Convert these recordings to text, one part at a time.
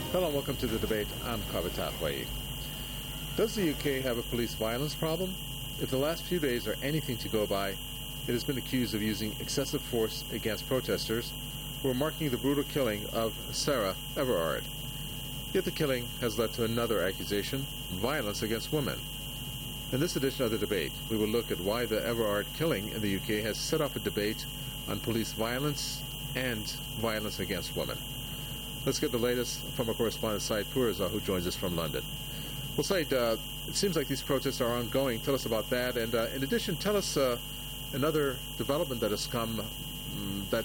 Hello and welcome to the debate. I'm Kavita Hawaii. Does the UK have a police violence problem? If the last few days are anything to go by, it has been accused of using excessive force against protesters who are marking the brutal killing of Sarah Everard. Yet the killing has led to another accusation, violence against women. In this edition of the debate, we will look at why the Everard killing in the UK has set off a debate on police violence and violence against women. Let's get the latest from our correspondent, Syed Puraza, who joins us from London. Well, Syed, it seems like these protests are ongoing. Tell us about that. And in addition, tell us another development that has come that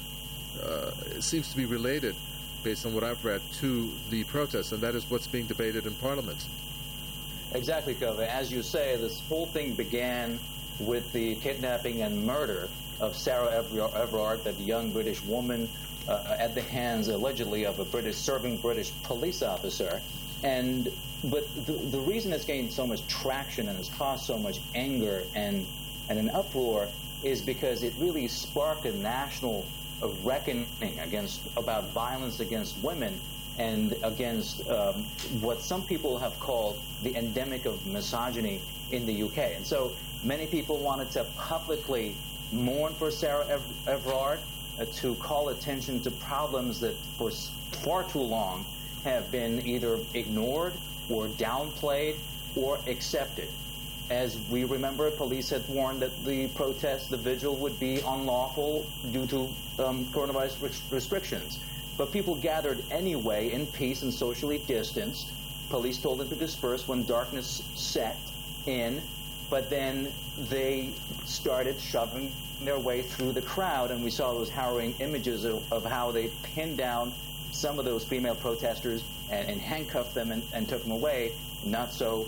seems to be related, based on what I've read, to the protests, and that is what's being debated in Parliament. Exactly, Kova. As you say, this whole thing began with the kidnapping and murder of Sarah Everard, that young British woman, at the hands, allegedly, of a serving British police officer. But the reason it's gained so much traction and has caused so much anger and an uproar is because it really sparked a national reckoning about violence against women and against what some people have called the endemic of misogyny in the UK. And so many people wanted to publicly mourn for Sarah Everard, to call attention to problems that for far too long have been either ignored or downplayed or accepted. As we remember, police had warned that the protest, the vigil, would be unlawful due to coronavirus restrictions. But people gathered anyway in peace and socially distanced. Police told them to disperse when darkness set in, but then they started shoving their way through the crowd, and we saw those harrowing images of how they pinned down some of those female protesters and handcuffed them and took them away, not so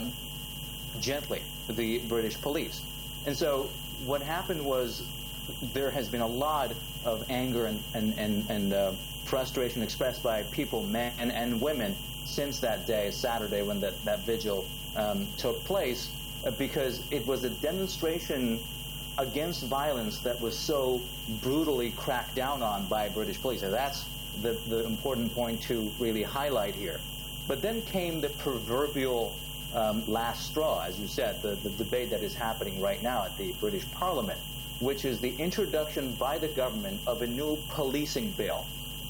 gently, the British police. And so what happened was there has been a lot of anger and frustration expressed by people, men and women, since that day, Saturday, when that vigil took place, because it was a demonstration against violence that was so brutally cracked down on by British police. And that's the important point to really highlight here. But then came the proverbial last straw, as you said, the debate that is happening right now at the British Parliament, which is the introduction by the government of a new policing bill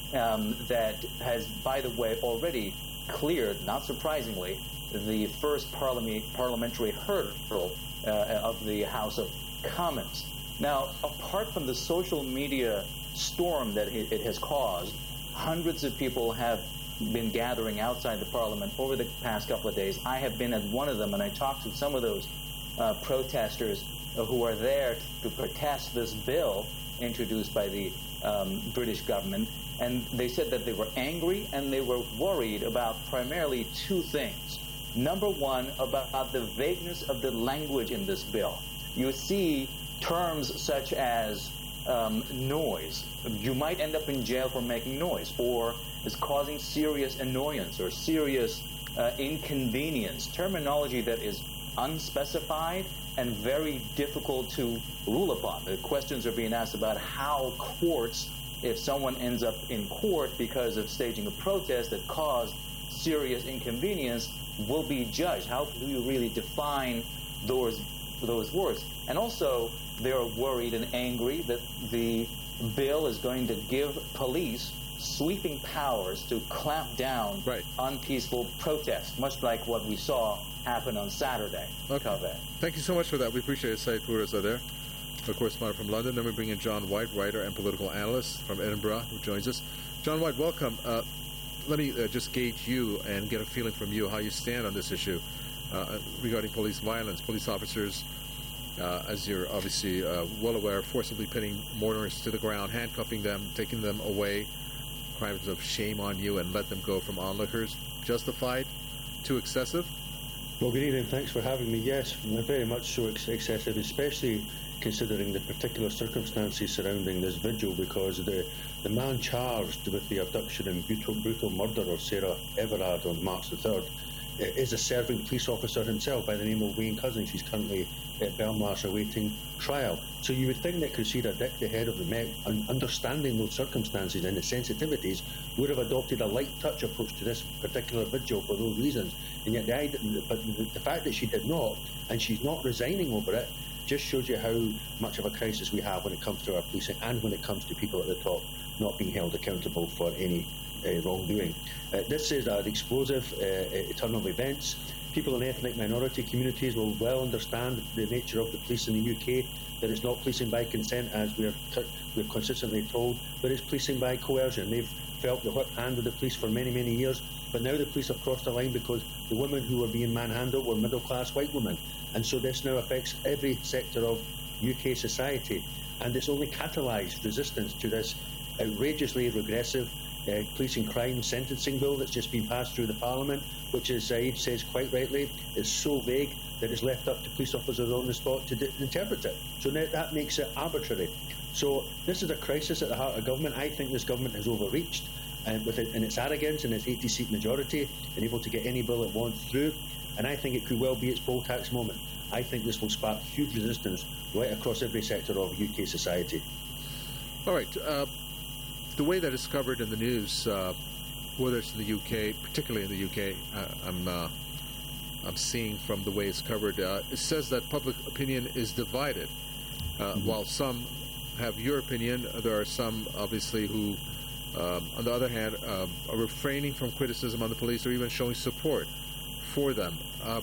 that has, by the way, already cleared, not surprisingly, the first parliamentary hurdle of the House of Commons. Now, apart from the social media storm that it has caused, hundreds of people have been gathering outside the Parliament over the past couple of days. I have been at one of them, and I talked to some of those protesters who are there to protest this bill introduced by the British government, and they said that they were angry and they were worried about primarily two things. Number one, about the vagueness of the language in this bill. You see terms such as noise. You might end up in jail for making noise, or is causing serious annoyance or serious inconvenience. Terminology that is unspecified and very difficult to rule upon. The questions are being asked about how courts, if someone ends up in court because of staging a protest that caused serious inconvenience, will be judged. How do you really define those words? And also, they're worried and angry that the bill is going to give police sweeping powers to clamp down on peaceful protests, much like what we saw happen on Saturday. Okay. Thank you so much for that. We appreciate it. Syed Puraza there, a correspondent from London. Then we bring in John White, writer and political analyst from Edinburgh, who joins us. John White, welcome. Let me just gauge you and get a feeling from you how you stand on this issue regarding police violence. Police officers, as you're obviously well aware, forcibly pinning motorists to the ground, handcuffing them, taking them away, crimes of shame on you, and let them go from onlookers. Justified? Too excessive? Well, good evening. Thanks for having me. Yes, very much so excessive, especially considering the particular circumstances surrounding this vigil, because the man charged with the abduction and brutal murder of Sarah Everard on March the 3rd is a serving police officer himself by the name of Wayne Couzens. He's currently at Belmarsh awaiting trial. So you would think that Cressida Dick, the head of the Met, understanding those circumstances and the sensitivities, would have adopted a light touch approach to this particular vigil for those reasons. And yet the fact that she did not, and she's not resigning over it, just shows you how much of a crisis we have when it comes to our policing and when it comes to people at the top not being held accountable for any wrongdoing. This is an explosive turn of events. People in ethnic minority communities will well understand the nature of the police in the UK, that it's not policing by consent, as we're consistently told, but it's policing by coercion. They've felt the whip hand of the police for many, many years, but now the police have crossed the line because the women who were being manhandled were middle-class white women. And so this now affects every sector of UK society, and it's only catalysed resistance to this outrageously regressive policing crime sentencing bill that's just been passed through the Parliament, which, as Saeed says quite rightly, is so vague that it's left up to police officers on the spot to interpret it. So now that makes it arbitrary. So this is a crisis at the heart of government. I think this government has overreached in its arrogance and its 80-seat majority and able to get any bill it wants through. And I think it could well be its poll tax moment. I think this will spark huge resistance right across every sector of UK society. All right. The way that is covered in the news, whether it's in the UK, particularly in the UK, I'm seeing from the way it's covered, it says that public opinion is divided. While some have your opinion, there are some, obviously, who, on the other hand, are refraining from criticism on the police or even showing support for them.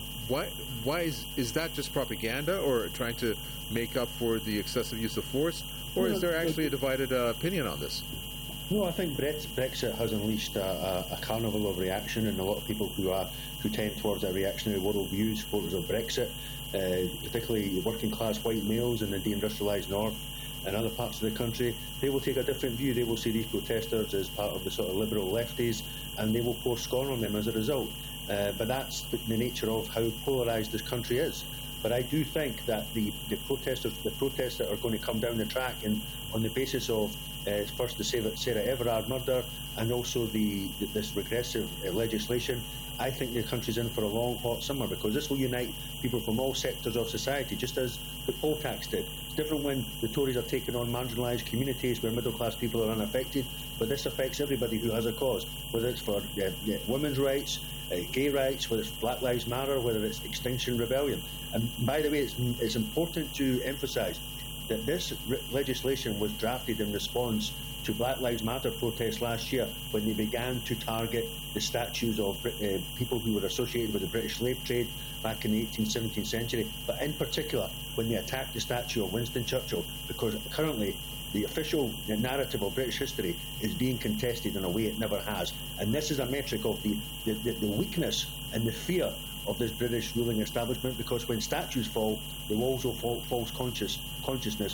Why is that just propaganda or trying to make up for the excessive use of force? Or is there actually a divided opinion on this? No, I think Brexit has unleashed a carnival of reaction, and a lot of people who tend towards a reactionary worldview, supporters of Brexit, particularly working class white males in the deindustrialised north and other parts of the country, they will take a different view. They will see these protesters as part of the sort of liberal lefties, and they will pour scorn on them as a result. But that's the nature of how polarised this country is. But I do think that the protests that are going to come down the track, and on the basis of first the Sarah Everard murder and also this regressive legislation, I think the country's in for a long, hot summer, because this will unite people from all sectors of society, just as the poll tax did. It's different when the Tories are taking on marginalised communities where middle-class people are unaffected, but this affects everybody who has a cause, whether it's for women's rights, gay rights, whether it's Black Lives Matter, whether it's Extinction Rebellion. And by the way, it's important to emphasise that this legislation was drafted in response to Black Lives Matter protests last year, when they began to target the statues of people who were associated with the British slave trade back in the 18th, 17th century, but in particular when they attacked the statue of Winston Churchill, because currently the official narrative of British history is being contested in a way it never has. And this is a metric of the weakness and the fear of this British ruling establishment, because when statues fall, the walls of false consciousness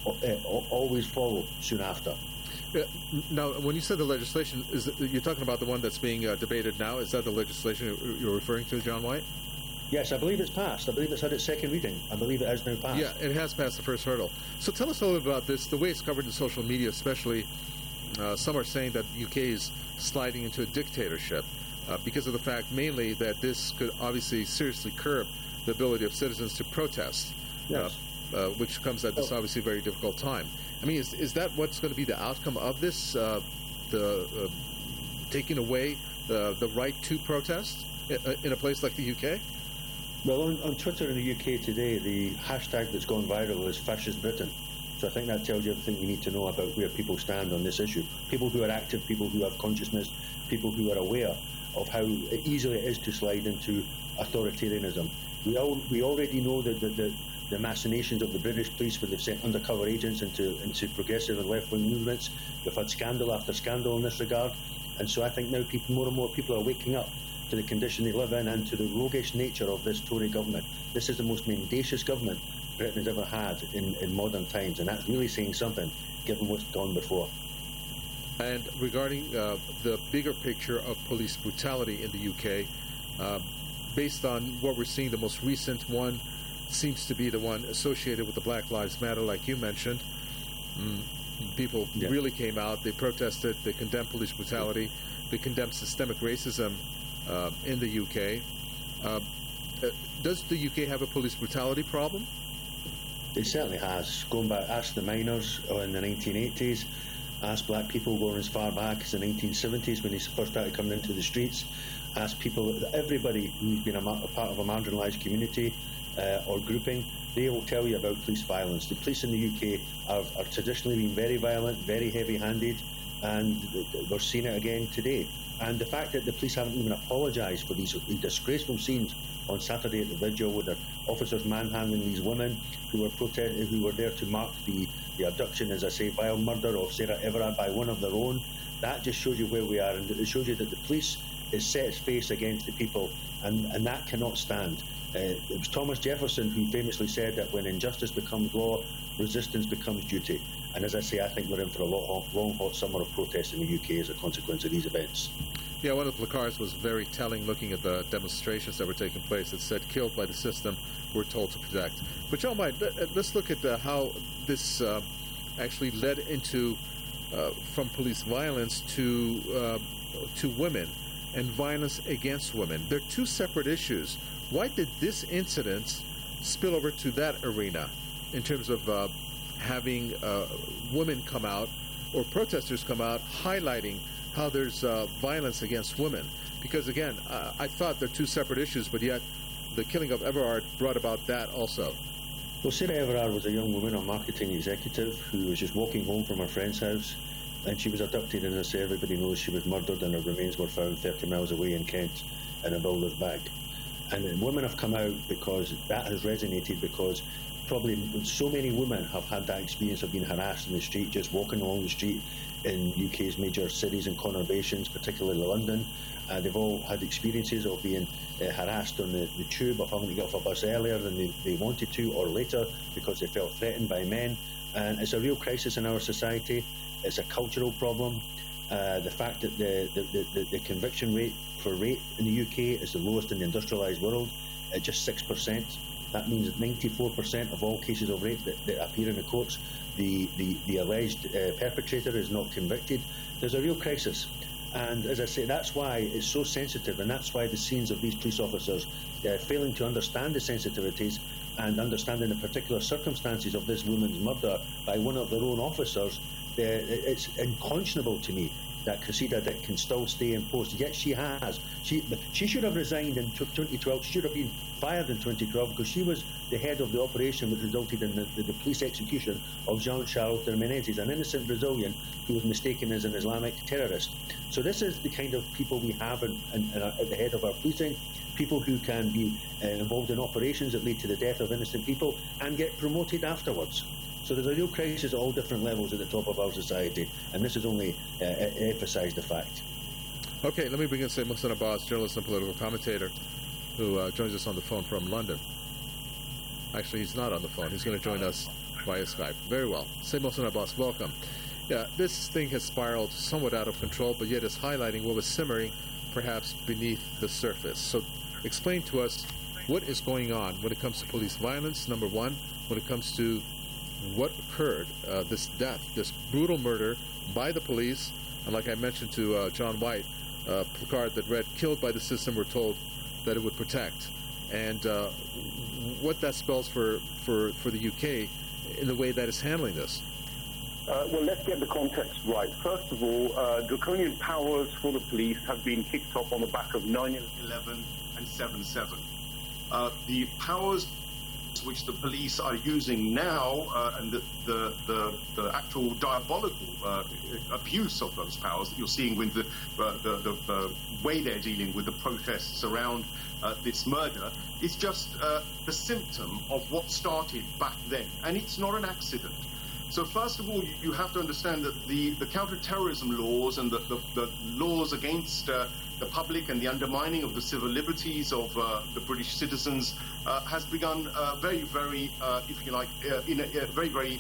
always follow soon after. Now, when you said the legislation, you're talking about the one that's being debated now? Is that the legislation you're referring to, John White? Yes, I believe it's passed. I believe it's had its second reading. I believe it has now passed. Yeah, it has passed the first hurdle. So tell us a little bit about this, the way it's covered in social media especially. Some are saying that the UK is sliding into a dictatorship because of the fact mainly that this could obviously seriously curb the ability of citizens to protest, yes. Which comes at this obviously very difficult time. I mean, is that what's going to be the outcome of this, taking away the right to protest in a place like the UK? Well, on Twitter in the UK today, the hashtag that's gone viral is Fascist Britain. So I think that tells you everything you need to know about where people stand on this issue. People who are active, people who have consciousness, people who are aware of how easily it is to slide into authoritarianism. We already know that the machinations of the British police, where they've sent undercover agents into progressive and left-wing movements. We've had scandal after scandal in this regard. And so I think now more and more people are waking up to the condition they live in and to the roguish nature of this Tory government. This is the most mendacious government Britain has ever had in modern times, and that's really saying something, given what's gone before. And regarding the bigger picture of police brutality in the UK, based on what we're seeing, the most recent one seems to be the one associated with the Black Lives Matter, like you mentioned. People really came out, they protested, they condemned police brutality, they condemned systemic racism in the UK. Does the UK have a police brutality problem? It certainly has. Going back, ask the miners in the 1980s, ask black people going as far back as the 1970s when they first started coming into the streets, ask people, everybody who's been a part of a marginalised community or grouping, they will tell you about police violence. The police in the UK are traditionally been very violent, very heavy-handed, and we're seeing it again today. And the fact that the police haven't even apologised for these disgraceful scenes on Saturday at the vigil with their officers manhandling these women who were there to mark the abduction, as I say, vile murder of Sarah Everard by one of their own, that just shows you where we are, and it shows you that the police is set its face against the people, and that cannot stand. It was Thomas Jefferson who famously said that when injustice becomes law, resistance becomes duty. And as I say, I think we're in for a long, hot summer of protests in the UK as a consequence of these events. Yeah, one of the placards was very telling, looking at the demonstrations that were taking place. It said, "Killed by the system, we're told to protect." But John White, let's look at how this actually led into, from police violence to women and violence against women. They're two separate issues. Why did this incident spill over to that arena in terms of having women come out or protesters come out highlighting how there's violence against women? Because again, I thought they're two separate issues, but yet the killing of Everard brought about that also. Well, Sarah Everard was a young woman, a marketing executive, who was just walking home from her friend's house, and she was abducted, and as I say, everybody knows she was murdered, and her remains were found 30 miles away in Kent in a builder's bag. And women have come out because that has resonated, because probably so many women have had that experience of being harassed in the street, just walking along the street in UK's major cities and conurbations, particularly London. They've all had experiences of being harassed on the tube, of having to get off a bus earlier than they wanted to, or later, because they felt threatened by men. And it's a real crisis in our society. It's a cultural problem. The fact that the conviction rate for rape in the UK is the lowest in the industrialised world, at just 6%. That means that 94% of all cases of rape that appear in the courts, the alleged perpetrator is not convicted. There's a real crisis. And as I say, that's why it's so sensitive, and that's why the scenes of these police officers failing to understand the sensitivities and understanding the particular circumstances of this woman's murder by one of their own officers, it's unconscionable to me that Cressida Dick can still stay in post. Yet she has. She should have resigned in 2012. She should have been fired in 2012 because she was the head of the operation which resulted in the police execution of Jean-Charles de Menezes, an innocent Brazilian who was mistaken as an Islamic terrorist. So this is the kind of people we have at the head of our policing, people who can be involved in operations that lead to the death of innocent people and get promoted afterwards. So there's a real crisis at all different levels at the top of our society, and this has only emphasised the fact. Okay, let me bring in Said Mohsen Abbas, journalist and political commentator, who joins us on the phone from London. Actually, he's not on the phone. He's going to join us via Skype. Very well. Said Mohsen Abbas, welcome. Yeah, this thing has spiraled somewhat out of control, but yet is highlighting what was simmering perhaps beneath the surface. So explain to us what is going on when it comes to police violence, number one, when it comes to what occurred, this death, this brutal murder by the police, and like I mentioned to John White, a placard that read, "Killed by the system, we're told that it would protect," and what that spells for the UK in the way that it's handling this. Well, let's get the context right. First of all, draconian powers for the police have been kicked off on the back of 9/11 and 7/7. The powers which the police are using now, and the actual diabolical abuse of those powers that you're seeing with the way they're dealing with the protests around this murder, is just a symptom of what started back then, and it's not an accident. So first of all, you have to understand that the counter-terrorism laws and the laws against the public and the undermining of the civil liberties of the British citizens has begun very, very, if you like, in a very, very,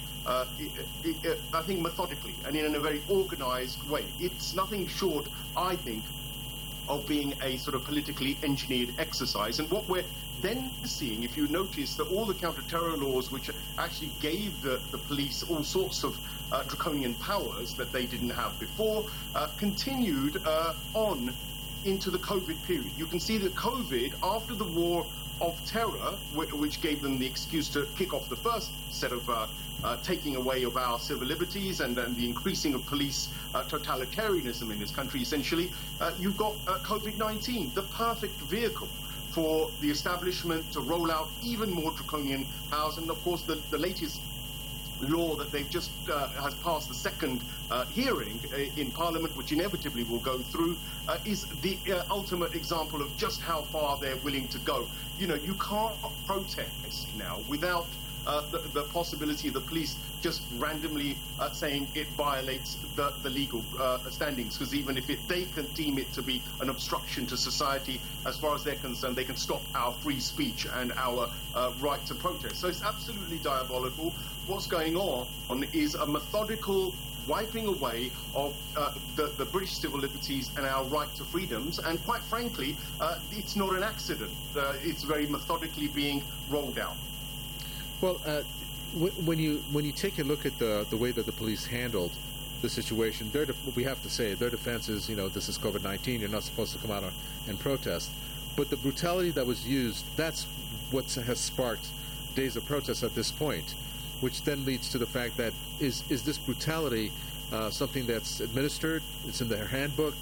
I think, methodically and in a very organised way. It's nothing short, I think, of being a sort of politically engineered exercise. And what we're then seeing, if you notice, that all the counter-terror laws which actually gave the police all sorts of draconian powers that they didn't have before continued on into the COVID period. You can see that COVID, after the war of terror, which gave them the excuse to kick off the first set of taking away of our civil liberties and the increasing of police totalitarianism in this country, essentially, you've got COVID-19, the perfect vehicle for the establishment to roll out even more draconian powers. And of course, the latest law that they've just has passed the second hearing in Parliament, which inevitably will go through, is the ultimate example of just how far they're willing to go. You know, you can't protest now without the possibility of the police just randomly saying it violates the legal standings, because even if they can deem it to be an obstruction to society, as far as they're concerned, they can stop our free speech and our right to protest. So it's absolutely diabolical. What's going on is a methodical wiping away of the British civil liberties and our right to freedoms, and quite frankly, it's not an accident. It's very methodically being rolled out. Well, when you take a look at the way that the police handled the situation, we have to say their defense is, you know, this is COVID-19, you're not supposed to come out and protest. But the brutality that was used, that's what has sparked days of protest at this point, which then leads to the fact that is this brutality something that's administered, it's in their handbook,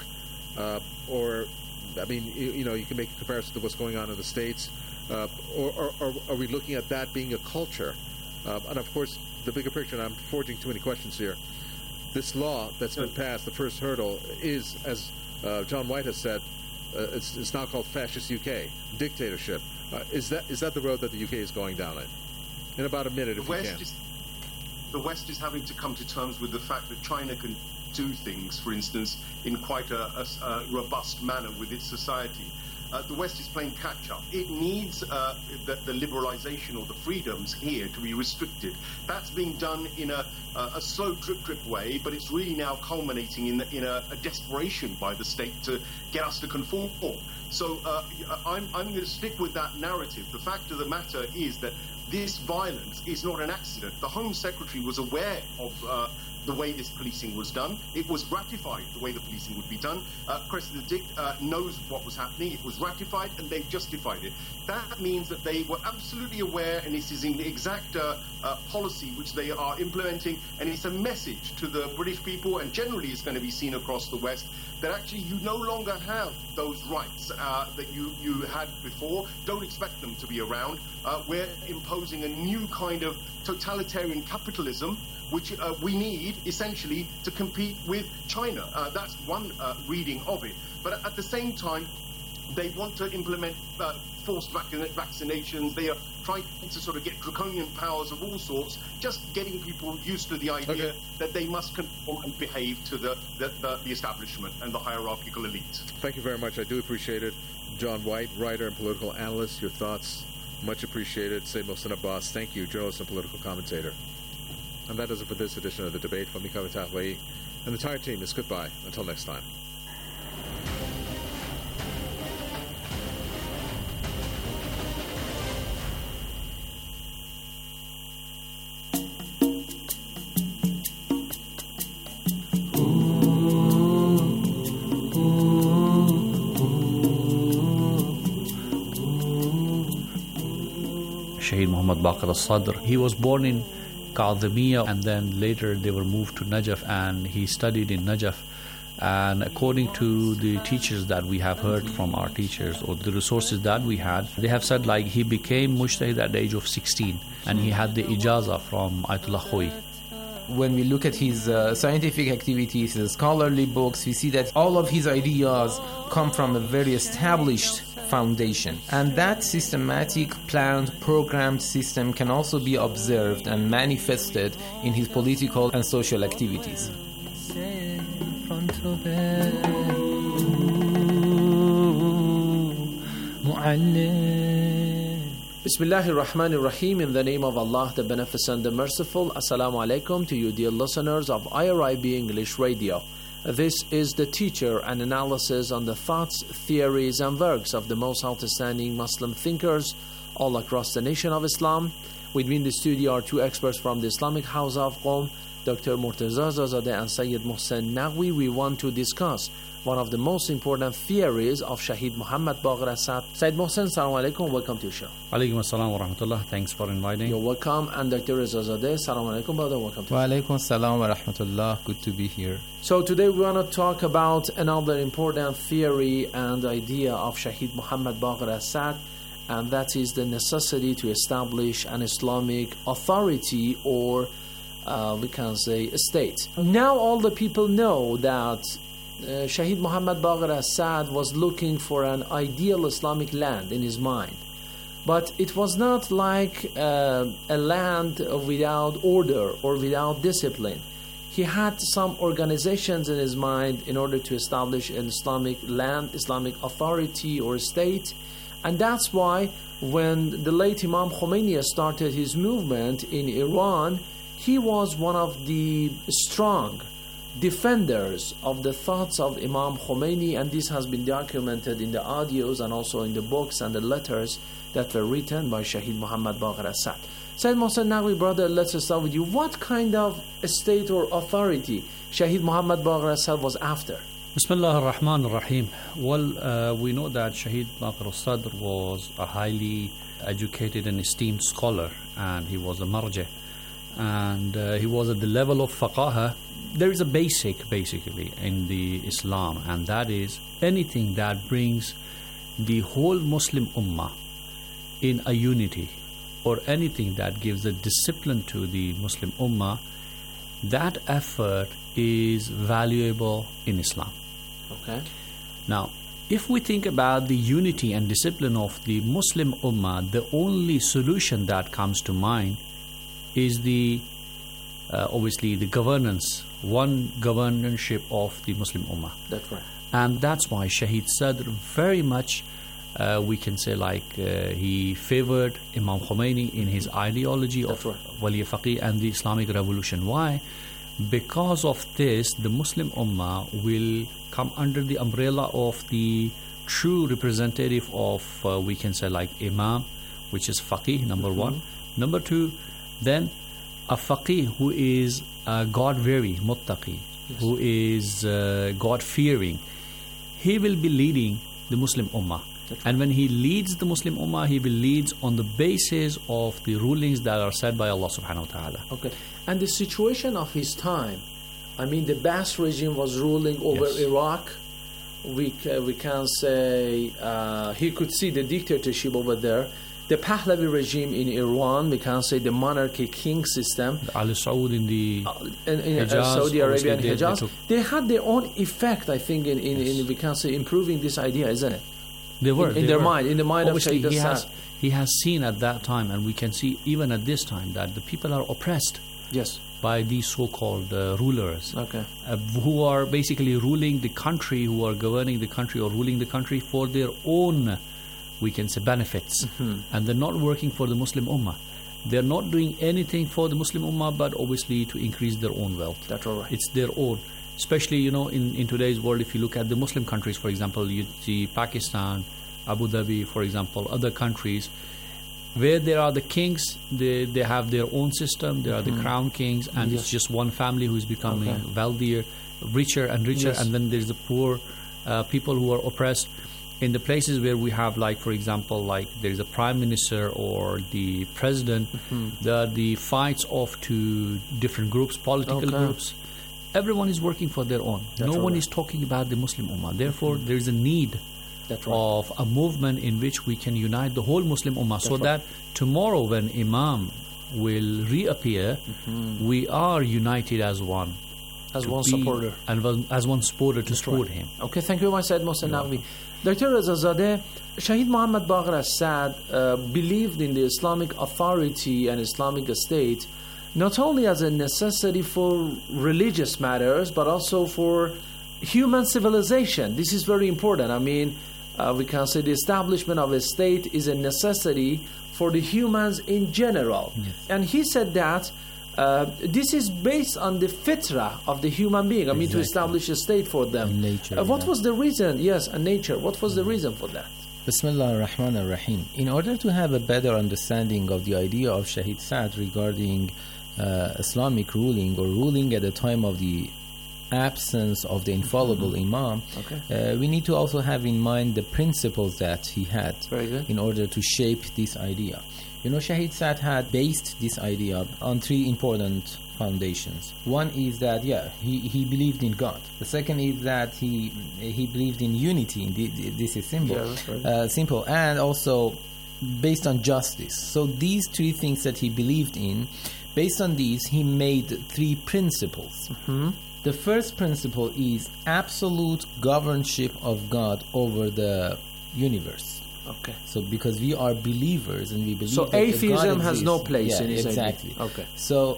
or, I mean, you know, you can make a comparison to what's going on in the States. Or are we looking at that being a culture? And of course, the bigger picture, and I'm forging too many questions here, this law that's been passed, the first hurdle, is, as John White has said, it's now called Fascist UK, dictatorship. Is that the road that the UK is going down it? In about a minute, if you can. The West is having to come to terms with the fact that China can do things, for instance, in quite a robust manner with its society. The West is playing catch-up. It needs the liberalisation or the freedoms here to be restricted. That's being done in a slow drip way, but it's really now culminating in a desperation by the state to get us to conform. So I'm going to stick with that narrative. The fact of the matter is that this violence is not an accident. The Home Secretary was aware of the way this policing was done. It was ratified the way the policing would be done. Cressida Dick knows what was happening. It was ratified and they've justified it. That means that they were absolutely aware, and this is in the exact policy which they are implementing, and it's a message to the British people, and generally it's going to be seen across the West, that actually you no longer have those rights that you had before. Don't expect them to be around. We're imposing a new kind of totalitarian capitalism, which we need, essentially, to compete with China. That's one reading of it. But at the same time, they want to implement forced vaccinations. They are trying to sort of get draconian powers of all sorts, just getting people used to the idea that they must conform and behave to the establishment and the hierarchical elite. Thank you very much. I do appreciate it. John White, writer and political analyst, your thoughts, much appreciated. Sayyid Mohsin Abbas, thank you, journalist and political commentator. And that does it for this edition of The Debate. From me, Kaveh Tahwei, and the entire team is goodbye. Until next time. Shaheed Muhammad Baqir al-Sadr. He was born in Kadhimiya, and then later they were moved to Najaf, and he studied in Najaf. And according to the teachers that we have heard from our teachers, or the resources that we had, they have said like he became mujtahid at the age of 16, and he had the ijazah from Ayatollah Khoei. When we look at his scientific activities, his scholarly books, we see that all of his ideas come from a very established foundation. And that systematic, planned, programmed system can also be observed and manifested in his political and social activities. Bismillahir Rahmanir Rahim. In the name of Allah, the Beneficent, the Merciful. Assalamu alaikum to you, dear listeners of IRIB English Radio. This is the teacher and analysis on the thoughts, theories, and works of the most outstanding Muslim thinkers all across the nation of Islam. With me in the studio are two experts from the Islamic House of Qom, Dr. Murtaza Zazadeh and Sayyid Mohsen Naqvi. We want to discuss one of the most important theories of Shaheed Muhammad Baqir Assad. Sayyid Mohsen, Assalamu alaikum, welcome to the show. Alaikum assalam wa rahmatullah. Thanks for inviting. You're welcome. And Dr. Zazadeh, Assalamu alaikum, brother, welcome to Wa alaikum assalam wa rahmatullah. Good to be here. So today we want to talk about another important theory and idea of Shaheed Muhammad Baqir Assad, and that is the necessity to establish an Islamic authority, or we can say a state. Now all the people know that Shaheed Muhammad Baqir Assad was looking for an ideal Islamic land in his mind. But it was not like a land without order or without discipline. He had some organizations in his mind in order to establish an Islamic land, Islamic authority or state. And that's why when the late Imam Khomeini started his movement in Iran, he was one of the strong defenders of the thoughts of Imam Khomeini, and this has been documented in the audios and also in the books and the letters that were written by Shaheed Muhammad Baqir Assad. Sayyid Mohsen Naqvi, brother, let's start with you. What kind of a state or authority Shaheed Muhammad Baqir Assad was after? Bismillah ar-Rahman ar-Rahim. Well, we know that Shaheed Baqir Assad was a highly educated and esteemed scholar, and he was a marja, and he was at the level of faqaha. There is a basically in the Islam, and that is anything that brings the whole Muslim ummah in a unity, or anything that gives a discipline to the Muslim ummah, that effort is valuable in Islam. Okay. Now, if we think about the unity and discipline of the Muslim ummah, the only solution that comes to mind is the obviously the governance, one governorship of the Muslim ummah. That's right. And that's why Shaheed Sadr very much, we can say, he favored Imam Khomeini in his ideology of Wali Faqih and the Islamic Revolution. Why? Because of this, the Muslim ummah will come under the umbrella of the true representative of, we can say, Imam, which is Faqih, number one. Number two, then a Faqih who is God-fearing, muttaqi, who is God-fearing. He will be leading the Muslim ummah. And when he leads the Muslim ummah, he will lead on the basis of the rulings that are set by Allah subhanahu wa ta'ala. Okay. And the situation of his time, I mean, the Ba'ath regime was ruling over Iraq. We can say he could see the dictatorship over there. The Pahlavi regime in Iran, we can say the monarchy king system. Ali Saud in the in Saudi Arabia and Hijaz. They had their own effect, I think, in we can say improving this idea, isn't it? They were in the mind obviously, of Shaheed Assad. He has seen at that time, and we can see even at this time, that the people are oppressed. Yes. By these so-called rulers, okay, who are basically ruling the country, who are governing the country or ruling the country for their own, we can say, benefits, and they're not working for the Muslim ummah. They're not doing anything for the Muslim ummah, but obviously to increase their own wealth. That's all right. It's their own. Especially, in today's world, if you look at the Muslim countries, for example, you see Pakistan, Abu Dhabi, for example, other countries, where there are the kings, they have their own system, there are the crown kings, and it's just one family who is becoming wealthier, richer and richer, and then there's the poor people who are oppressed. In the places where we have, for example, there is a prime minister or the president, there are the fights of two different groups, political groups. Everyone is working for their own. No one is talking about the Muslim ummah. Therefore, there is a need of a movement in which we can unite the whole Muslim ummah, so that tomorrow when Imam will reappear, we are united as one. As one supporter. And as one supporter to support him. Okay, thank you very much, Sayyid Mohsen Naqvi. Dr. Zazadeh, Shaheed Muhammad Baqir Assad believed in the Islamic authority and Islamic state not only as a necessity for religious matters, but also for human civilization. This is very important. I mean, we can say the establishment of a state is a necessity for the humans in general. Yes. And he said that this is based on the fitrah of the human being. I mean, to establish a state for them. And nature. What was the reason? Yes, and nature. What was the reason for that? Bismillah ar-Rahman ar-Rahim. In order to have a better understanding of the idea of Shahid Sa'd regarding Islamic ruling or ruling at the time of the absence of the infallible Imam, we need to also have in mind the principles that he had in order to shape this idea. You know, Shahid Sa'd had based this idea on three important foundations. One is that, he believed in God. The second is that he believed in unity. This is simple. Simple. And also based on justice. So these three things that he believed in, based on these, he made three principles. The first principle is absolute governorship of God over the universe. Okay. So because we are believers and we believe so that atheism God has no place in his exactly. idea. Okay. So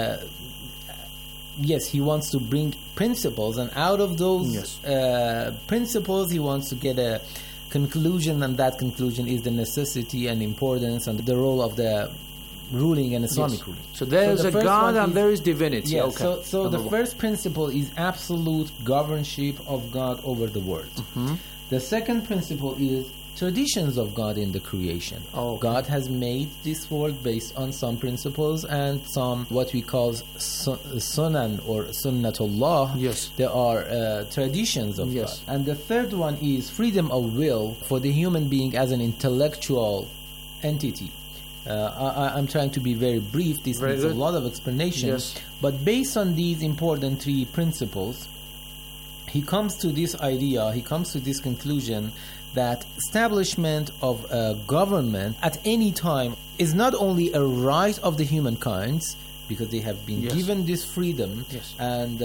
yes, he wants to bring principles, and out of those principles he wants to get a conclusion, and that conclusion is the necessity and importance and the role of the ruling and Islamic ruling. So there is a God and there is divinity. Yes, so the first principle is absolute governorship of God over the world. The second principle is traditions of God in the creation. God has made this world based on some principles and some what we call sunan or sunnatullah. Yes. There are traditions of God. And the third one is freedom of will for the human being as an intellectual entity. I'm trying to be very brief. This needs a lot of explanation. But based on these important three principles, he comes to this idea, he comes to this conclusion that establishment of a government at any time is not only a right of the humankind, because they have been given this freedom, and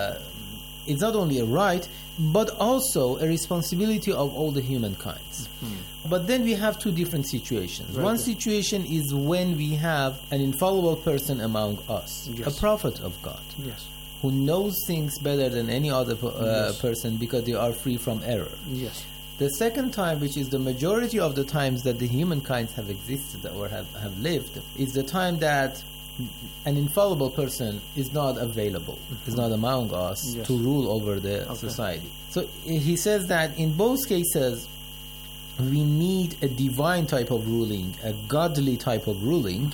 it's not only a right, but also a responsibility of all the humankind. But then we have two different situations. One situation is when we have an infallible person among us, a prophet of God, who knows things better than any other person because they are free from error. The second time, which is the majority of the times that the humankind have existed or have lived, is the time that an infallible person is not available, is not among us to rule over the society. So he says that in both cases, we need a divine type of ruling, a godly type of ruling.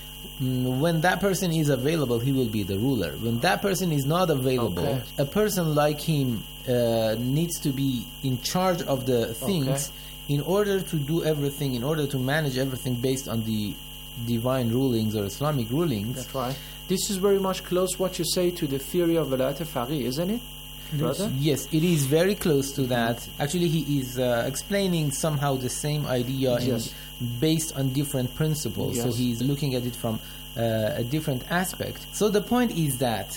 When that person is available, he will be the ruler. When that person is not available, a person like him needs to be in charge of the things in order to do everything, in order to manage everything based on the divine rulings or Islamic rulings. That's right. This is very much close what you say to the theory of Velayat Faqih, isn't it? Yes, it is very close to that. Actually, he is explaining somehow the same idea based on different principles. So he's looking at it from a different aspect. So the point is that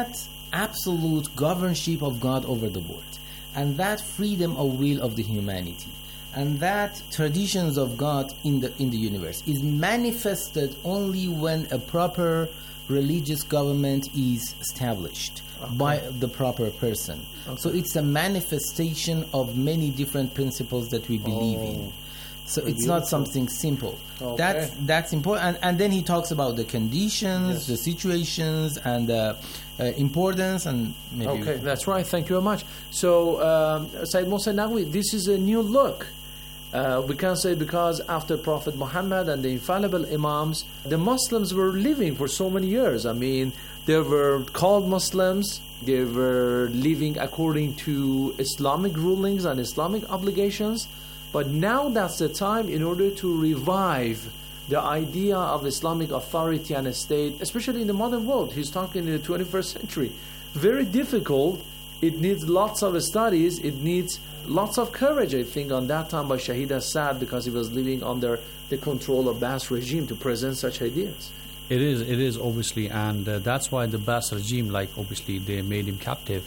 absolute governorship of God over the world, and that freedom of will of the humanity, and that traditions of God in the universe is manifested only when a proper religious government is established by the proper person. So it's a manifestation of many different principles that we believe in. So it's not something simple. That's important. And then he talks about the conditions, the situations, and the importance, and maybe... That's right. Thank you very much. So, Sayyid Mohsen Naqvi, this is a new look. We can say because after Prophet Muhammad and the infallible Imams, the Muslims were living for so many years. I mean, they were called Muslims. They were living according to Islamic rulings and Islamic obligations. But now that's the time in order to revive the idea of Islamic authority and a state, especially in the modern world. He's talking in the 21st century. Very difficult. It needs lots of studies. It needs lots of courage, I think, on that time by Shahid Sa'd, because he was living under the control of Ba'ath regime to present such ideas. It is obviously, and that's why the Ba'ath regime, like obviously they made him captive,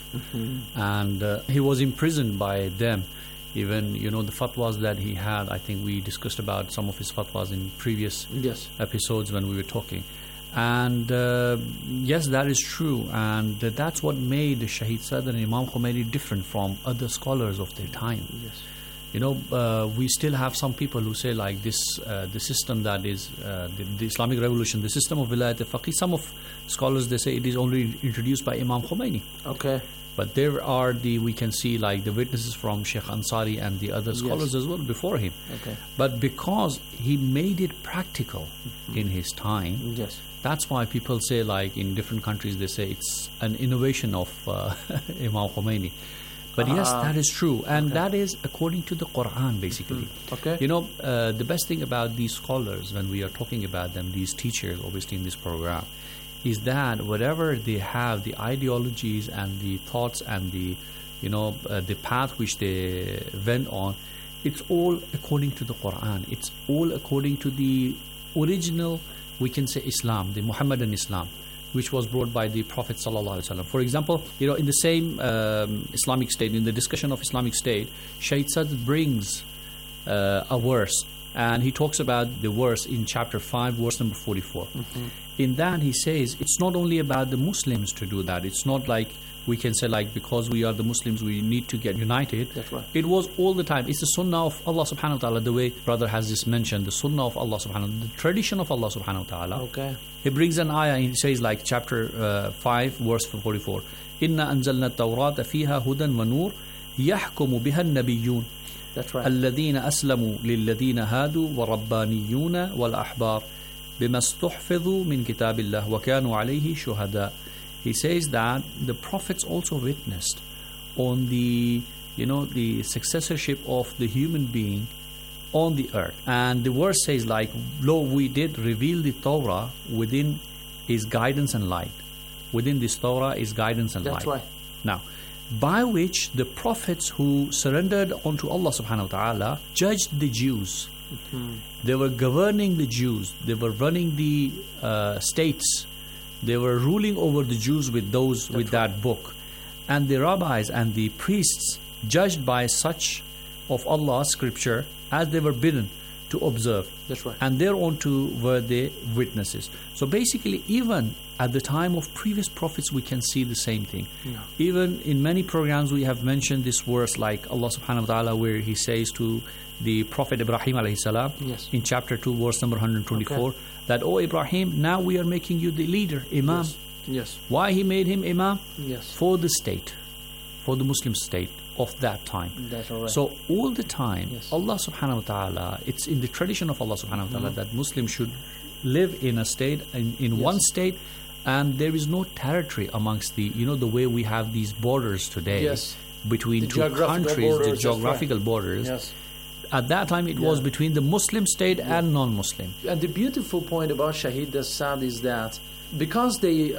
and he was imprisoned by them. Even, the fatwas that he had, I think we discussed about some of his fatwas in previous episodes when we were talking. And yes, that is true, and that's what made Shahid Sa'd and Imam Khomeini different from other scholars of their time. we still have some people who say like this, the system that is the Islamic Revolution, the system of Wilayat al-Faqih. Some of scholars, they say it is only introduced by Imam Khomeini. Okay. But there are we can see like the witnesses from Sheikh Ansari and the other scholars as well before him. Okay. But because he made it practical in his time, Yes. that's why people say like in different countries they say it's an innovation of Imam Khomeini. But yes, that is true, and that is according to the Quran basically. Okay. The best thing about these scholars when we are talking about them, these teachers obviously in this program, is that whatever they have, the ideologies and the thoughts and the path which they went on, it's all according to the Quran. It's all according to the original, we can say, Islam, the Muhammadan Islam, which was brought by the Prophet ﷺ. For example, in the same Islamic State, in the discussion of Islamic State, Shaykh Sadr brings a verse, and he talks about the verse in chapter 5, verse number 44. In that he says it's not only about the Muslims to do that. It's not like we can say like because we are the Muslims we need to get united. That's right. It was all the time. It's the sunnah of Allah subhanahu wa ta'ala, the way brother has just mentioned, the sunnah of Allah subhanahu wa ta'ala, the tradition of Allah subhanahu wa ta'ala. Okay. He brings an ayah and he says like chapter 5 verse 44, Inna anzalna at-tawrata fiha hudan wa nur yahkumu biha an-nabiyyun. That's right. الذين أسلموا للذين هادوا والربانيون والأحبار بما استحفظوا من كتاب الله وكانوا عليه شهداء. He says that the prophets also witnessed on the successorship of the human being on the earth. And the verse says like, lo, we did reveal the Torah within his guidance and light. Within this Torah is guidance and light. That's right. Now, by which the prophets who surrendered unto Allah subhanahu wa ta'ala judged the Jews. They were governing the Jews. They were running the states. They were ruling over the Jews with that book. And the rabbis and the priests judged by such of Allah's scripture as they were bidden to observe. That's right. And thereunto were the witnesses. So basically, even at the time of previous prophets, we can see the same thing. Yeah. Even in many programs, we have mentioned this verse, like Allah subhanahu wa ta'ala, where He says to the Prophet Ibrahim alayhi salam, Yes. in chapter 2, verse number 124, Okay. that, O Ibrahim, now we are making you the leader, Imam. Yes. Why He made him Imam? Yes. For the state, for the Muslim state of that time. That's all right. So all the time, Yes. Allah subhanahu wa ta'ala, it's in the tradition of Allah subhanahu wa ta'ala that Muslims should live in a state, in one state, and there is no territory amongst the way we have these borders today Yes. between The two geographical countries, borders, the that's geographical right. borders. Yes. At that time, it was between the Muslim state and non-Muslim. And the beautiful point about Shahid Assad is that because they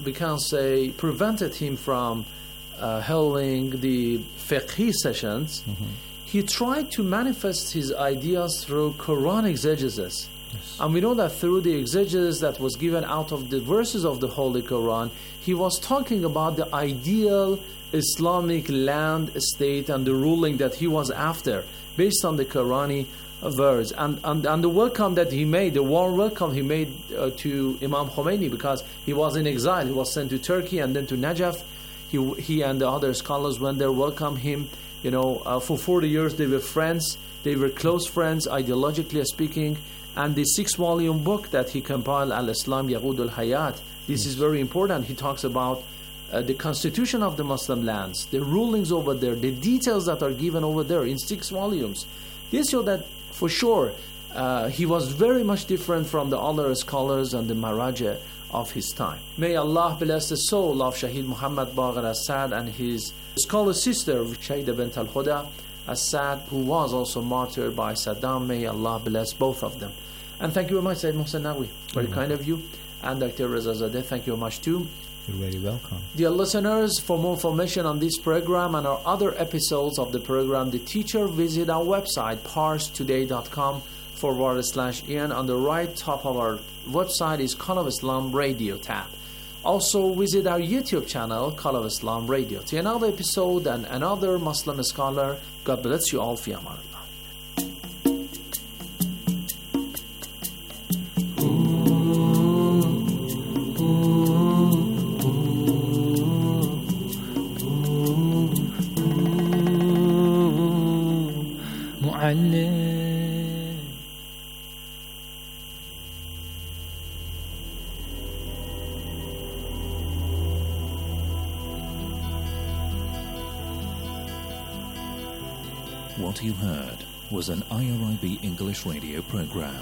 prevented him from holding the fiqh sessions, he tried to manifest his ideas through Quran exegesis. Yes. And we know that through the exegesis that was given out of the verses of the Holy Quran, he was talking about the ideal Islamic land state and the ruling that he was after, based on the Qurani verse. And the welcome that he made, the warm welcome he made to Imam Khomeini, because he was in exile. He was sent to Turkey and then to Najaf. He and the other scholars went there, welcomed him. For 40 years they were friends. They were close friends, ideologically speaking. And the 6-volume book that he compiled, Al-Islam Yaqud al-Hayat, this is very important. He talks about the constitution of the Muslim lands, the rulings over there, the details that are given over there in 6 volumes. This shows that for sure he was very much different from the other scholars and the Maraja of his time. May Allah bless the soul of Shahid Muhammad Baqir Assad and his scholar sister Shahida bint al-Huda Assad, who was also martyred by Saddam. May Allah bless both of them. And thank you very much, Sayyid Mohsen Naqvi. Very kind of you. And Dr. Reza Zadeh, thank you very much too. You're very welcome. Dear listeners, for more information on this program and our other episodes of the program, The Teacher, visit our website, parstoday.com/Ian. On the right top of our website is Call of Islam Radio tab. Also visit our YouTube channel, Call of Islam Radio. To another episode and another Muslim scholar, God bless you all. Fi amanillah. علم. What you heard was an IRIB English radio program.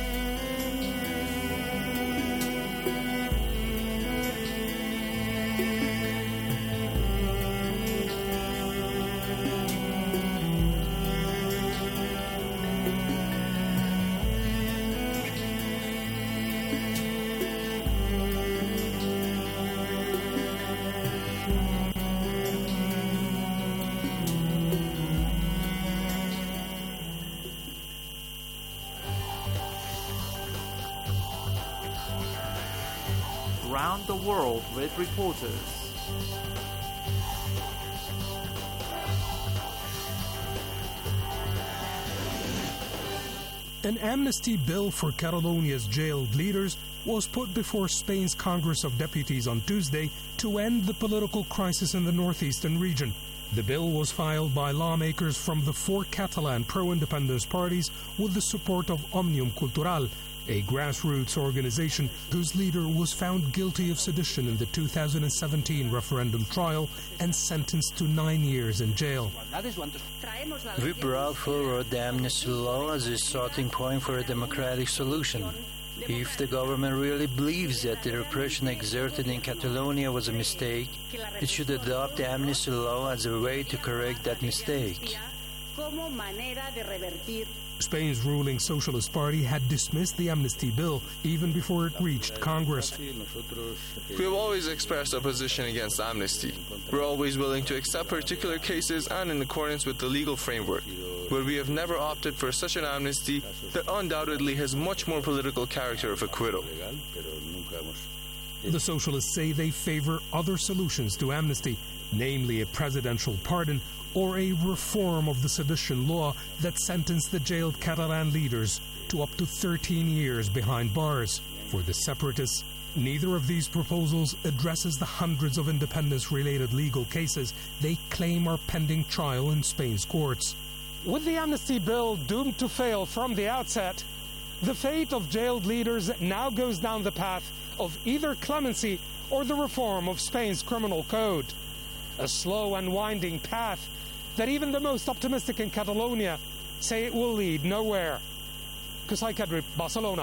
Round the world with reporters. An amnesty bill for Catalonia's jailed leaders was put before Spain's Congress of Deputies on Tuesday to end the political crisis in the northeastern region. The bill was filed by lawmakers from the four Catalan pro-independence parties with the support of Òmnium Cultural, a grassroots organization whose leader was found guilty of sedition in the 2017 referendum trial and sentenced to 9 years in jail. We brought forward the amnesty law as a starting point for a democratic solution. If the government really believes that the repression exerted in Catalonia was a mistake, it should adopt the amnesty law as a way to correct that mistake. Spain's ruling Socialist Party had dismissed the amnesty bill even before it reached Congress. We have always expressed our position against amnesty. We're always willing to accept particular cases and in accordance with the legal framework, but we have never opted for such an amnesty that undoubtedly has much more political character of acquittal. The Socialists say they favor other solutions to amnesty, namely a presidential pardon or a reform of the sedition law that sentenced the jailed Catalan leaders to up to 13 years behind bars. For the separatists, neither of these proposals addresses the hundreds of independence-related legal cases they claim are pending trial in Spain's courts. With the amnesty bill doomed to fail from the outset, the fate of jailed leaders now goes down the path of either clemency or the reform of Spain's criminal code. A slow and winding path that even the most optimistic in Catalonia say it will lead nowhere. Qusay Kedrib, Barcelona.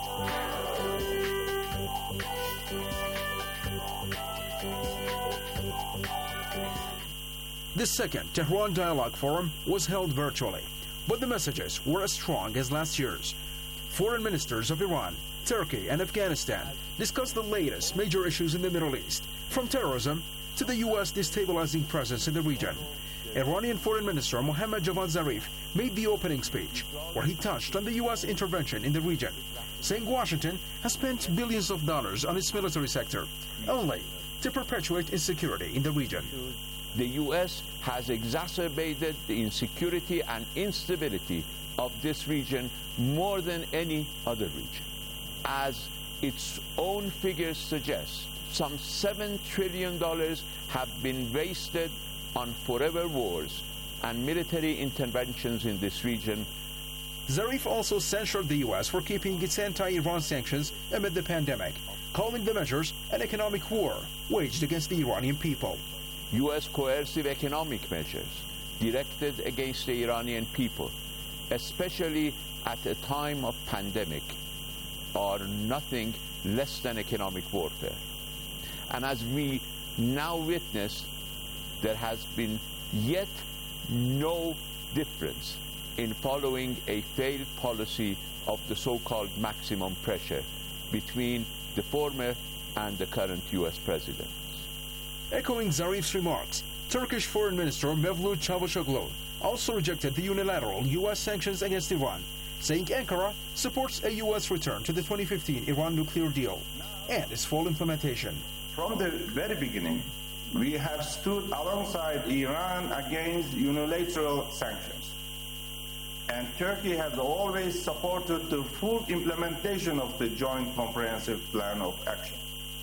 The second Tehran Dialogue Forum was held virtually, but the messages were as strong as last year's. Foreign ministers of Iran, Turkey, and Afghanistan discussed the latest major issues in the Middle East, from terrorism to the U.S. destabilizing presence in the region. Iranian Foreign Minister Mohammad Javad Zarif made the opening speech, where he touched on the U.S. intervention in the region, saying Washington has spent billions of dollars on its military sector, only to perpetuate insecurity in the region. The U.S. has exacerbated the insecurity and instability of this region more than any other region. As its own figures suggest, some $7 trillion have been wasted on forever wars and military interventions in this region. Zarif also censured the U.S. for keeping its anti-Iran sanctions amid the pandemic, calling the measures an economic war waged against the Iranian people. U.S. coercive economic measures directed against the Iranian people, especially at a time of pandemic, are nothing less than economic warfare. And as we now witness, there has been yet no difference in following a failed policy of the so-called maximum pressure between the former and the current U.S. president. Echoing Zarif's remarks, Turkish Foreign Minister Mevlut Çavuşoğlu also rejected the unilateral U.S. sanctions against Iran, saying Ankara supports a U.S. return to the 2015 Iran nuclear deal and its full implementation. From the very beginning, we have stood alongside Iran against unilateral sanctions. And Turkey has always supported the full implementation of the Joint Comprehensive Plan of Action.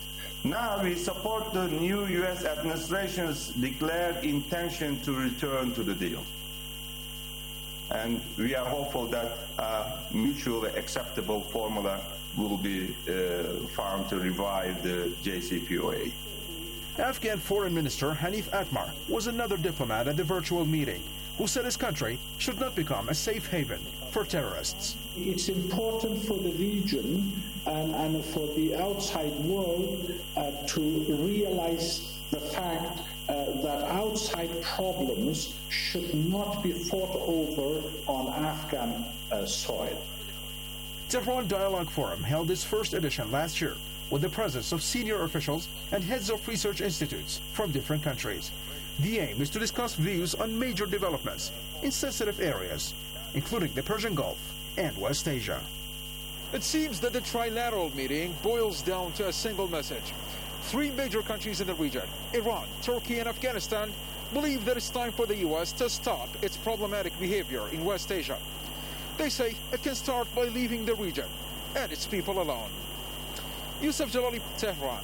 Now we support the new U.S. administration's declared intention to return to the deal. and we are hopeful that a mutually acceptable formula will be found to revive the JCPOA. Afghan Foreign Minister Hanif Atmar was another diplomat at the virtual meeting who said his country should not become a safe haven for terrorists. It's important for the region and for the outside world to realize the fact that outside problems should not be fought over on Afghan soil. Tehran Dialogue Forum held its first edition last year with the presence of senior officials and heads of research institutes from different countries. The aim is to discuss views on major developments in sensitive areas, including the Persian Gulf and West Asia. It seems that the trilateral meeting boils down to a single message. Three major countries in the region, Iran, Turkey, and Afghanistan, believe that it's time for the U.S. to stop its problematic behavior in West Asia. They say it can start by leaving the region and its people alone. Yusuf Jalali, Tehran.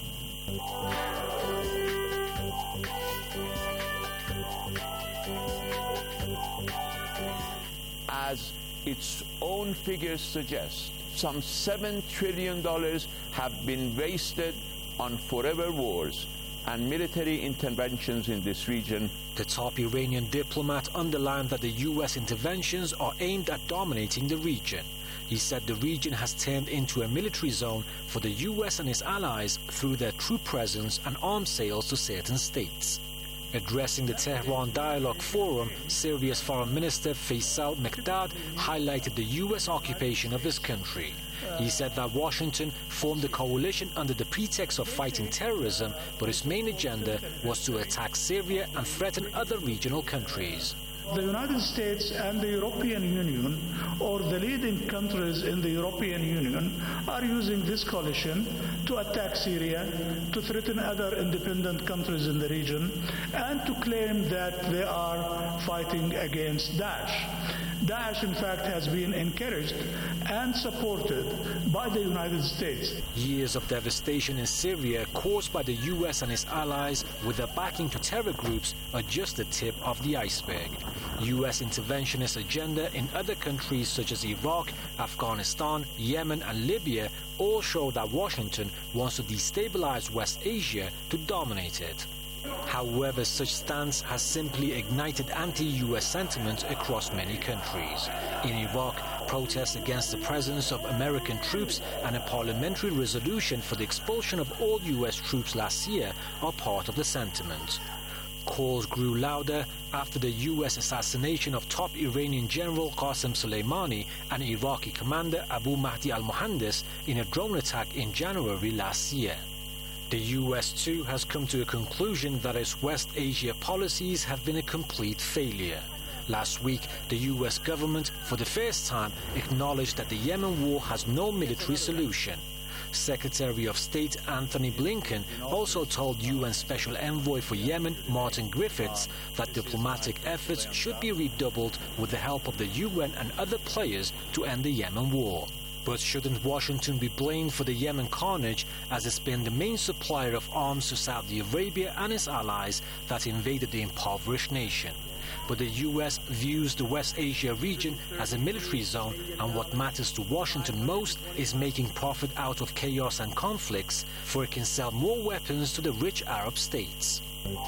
As its own figures suggest, some $7 trillion have been wasted on forever wars and military interventions in this region. The top Iranian diplomat underlined that the U.S. interventions are aimed at dominating the region. He said the region has turned into a military zone for the U.S. and its allies through their troop presence and arms sales to certain states. Addressing the Tehran Dialogue Forum, Syria's Foreign Minister Faisal Mekdad highlighted the U.S. occupation of his country. He said that Washington formed the coalition under the pretext of fighting terrorism, but its main agenda was to attack Syria and threaten other regional countries. The United States and the European Union, or the leading countries in the European Union, are using this coalition to attack Syria, to threaten other independent countries in the region, and to claim that they are fighting against Daesh. Daesh, in fact, has been encouraged and supported by the United States. Years of devastation in Syria caused by the U.S. and its allies with their backing to terror groups are just the tip of the iceberg. U.S. interventionist agenda in other countries such as Iraq, Afghanistan, Yemen and Libya all show that Washington wants to destabilize West Asia to dominate it. However, such stance has simply ignited anti-U.S. sentiment across many countries. In Iraq, protests against the presence of American troops and a parliamentary resolution for the expulsion of all U.S. troops last year are part of the sentiment. Calls grew louder after the U.S. assassination of top Iranian General Qasem Soleimani and Iraqi commander Abu Mahdi al-Mohandes in a drone attack in January last year. The U.S. too has come to a conclusion that its West Asia policies have been a complete failure. Last week, the U.S. government, for the first time, acknowledged that the Yemen war has no military solution. Secretary of State Anthony Blinken also told UN Special Envoy for Yemen, Martin Griffiths, that diplomatic efforts should be redoubled with the help of the UN and other players to end the Yemen war. But shouldn't Washington be blamed for the Yemen carnage, as it's been the main supplier of arms to Saudi Arabia and its allies that invaded the impoverished nation? But the U.S. views the West Asia region as a military zone, and what matters to Washington most is making profit out of chaos and conflicts, for it can sell more weapons to the rich Arab states.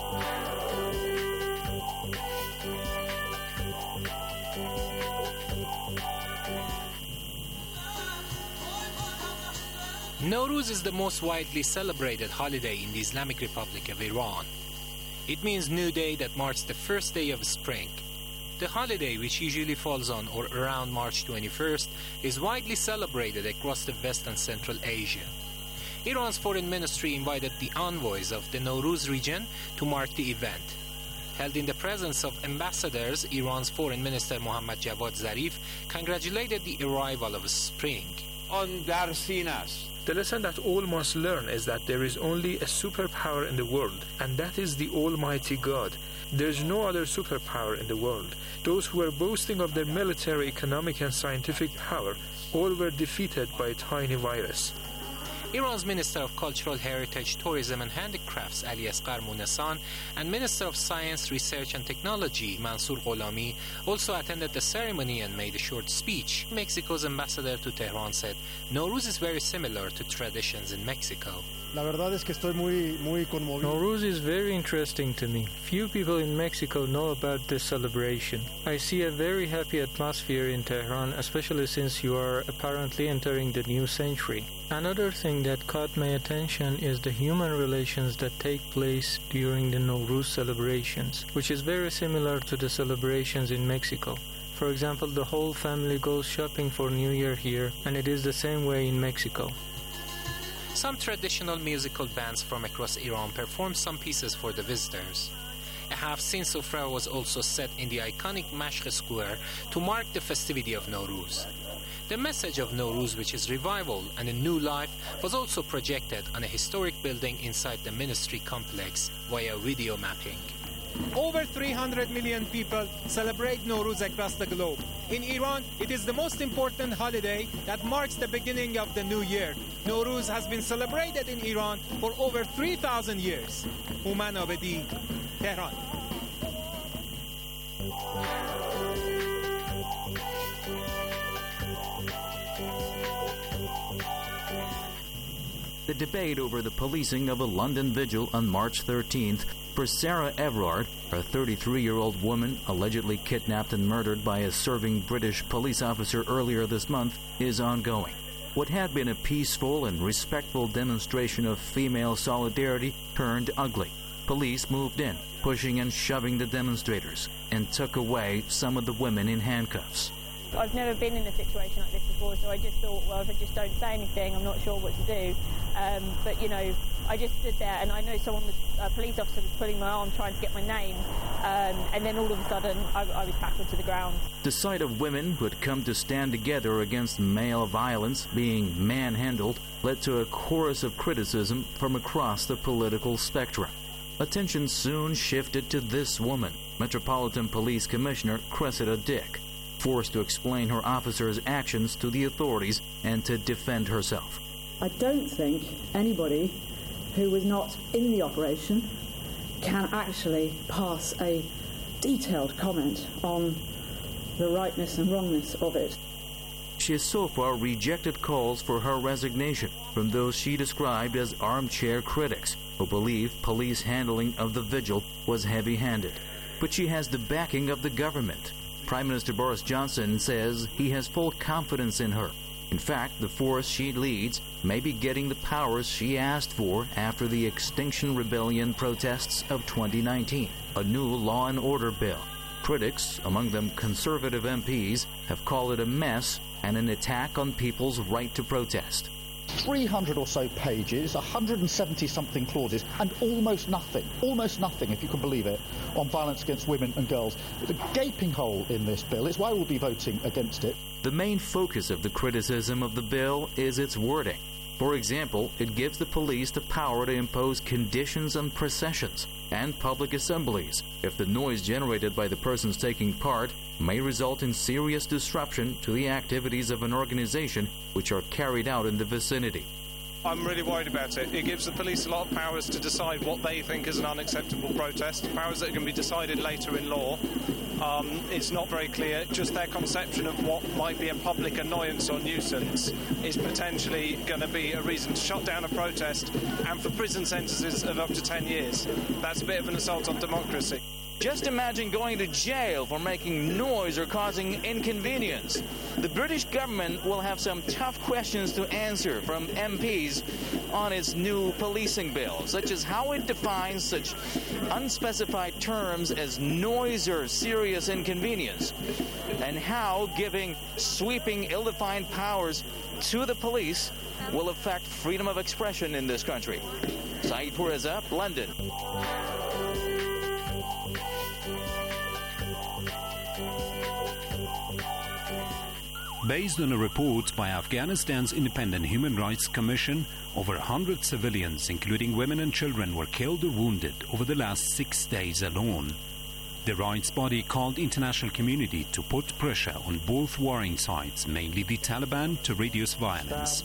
Nowruz is the most widely celebrated holiday in the Islamic Republic of Iran. It means new day that marks the first day of spring. The holiday, which usually falls on or around March 21st, is widely celebrated across the West and Central Asia. Iran's foreign ministry invited the envoys of the Nowruz region to mark the event. Held in the presence of ambassadors, Iran's foreign minister Mohammad Javad Zarif congratulated the arrival of spring. The lesson that all must learn is that there is only a superpower in the world, and that is the Almighty God. There is no other superpower in the world. Those who were boasting of their military, economic and scientific power all were defeated by a tiny virus. Iran's Minister of Cultural Heritage, Tourism and Handicrafts, Ali Asghar Munesan, and Minister of Science, Research and Technology, Mansour Gholami, also attended the ceremony and made a short speech. Mexico's ambassador to Tehran said, Nowruz is very similar to traditions in Mexico. Nowruz is very interesting to me. Few people in Mexico know about this celebration. I see a very happy atmosphere in Tehran, especially since you are apparently entering the new century. Another thing that caught my attention is the human relations that take place during the Nowruz celebrations, which is very similar to the celebrations in Mexico. For example, the whole family goes shopping for New Year here, and it is the same way in Mexico. Some traditional musical bands from across Iran performed some pieces for the visitors. A half-scene sufra was also set in the iconic Mashq Square to mark the festivity of Nowruz. The message of Nowruz, which is revival and a new life, was also projected on a historic building inside the ministry complex via video mapping. Over 300 million people celebrate Nowruz across the globe. In Iran, it is the most important holiday that marks the beginning of the new year. Nowruz has been celebrated in Iran for over 3,000 years. Houman Abedi, Tehran. The debate over the policing of a London vigil on March 13th for Sarah Everard, a 33-year-old woman allegedly kidnapped and murdered by a serving British police officer earlier this month, is ongoing. What had been a peaceful and respectful demonstration of female solidarity turned ugly. Police moved in, pushing and shoving the demonstrators, and took away some of the women in handcuffs. I've never been in a situation like this before, so I just thought, well, if I just don't say anything, I'm not sure what to do. But, you know, I just stood there, and I know a police officer was pulling my arm, trying to get my name, and then all of a sudden, I was tackled to the ground. The sight of women who had come to stand together against male violence being manhandled led to a chorus of criticism from across the political spectrum. Attention soon shifted to this woman, Metropolitan Police Commissioner Cressida Dick, forced to explain her officer's actions to the authorities and to defend herself. I don't think anybody who was not in the operation can actually pass a detailed comment on the rightness and wrongness of it. She has so far rejected calls for her resignation from those she described as armchair critics who believe police handling of the vigil was heavy-handed. But she has the backing of the government. Prime Minister Boris Johnson says he has full confidence in her. In fact, the force she leads may be getting the powers she asked for after the Extinction Rebellion protests of 2019, a new law and order bill. Critics, among them conservative MPs, have called it a mess and an attack on people's right to protest. 300 or so pages, 170-something clauses, and almost nothing, if you can believe it, on violence against women and girls. It's a gaping hole in this bill. It's why we'll be voting against it. The main focus of the criticism of the bill is its wording. For example, it gives the police the power to impose conditions on processions and public assemblies if the noise generated by the persons taking part may result in serious disruption to the activities of an organization which are carried out in the vicinity. I'm really worried about it. It gives the police a lot of powers to decide what they think is an unacceptable protest, powers that can be decided later in law. It's not very clear. Just their conception of what might be a public annoyance or nuisance is potentially going to be a reason to shut down a protest and for prison sentences of up to 10 years. That's a bit of an assault on democracy. Just imagine going to jail for making noise or causing inconvenience. The British government will have some tough questions to answer from MPs on its new policing bill, such as how it defines such unspecified terms as noise or serious inconvenience, and how giving sweeping, ill-defined powers to the police will affect freedom of expression in this country. Saeed Pourreza, London. Based on a report by Afghanistan's Independent Human Rights Commission, over 100 civilians, including women and children, were killed or wounded over the last 6 days alone. The rights body called the international community to put pressure on both warring sides, mainly the Taliban, to reduce violence.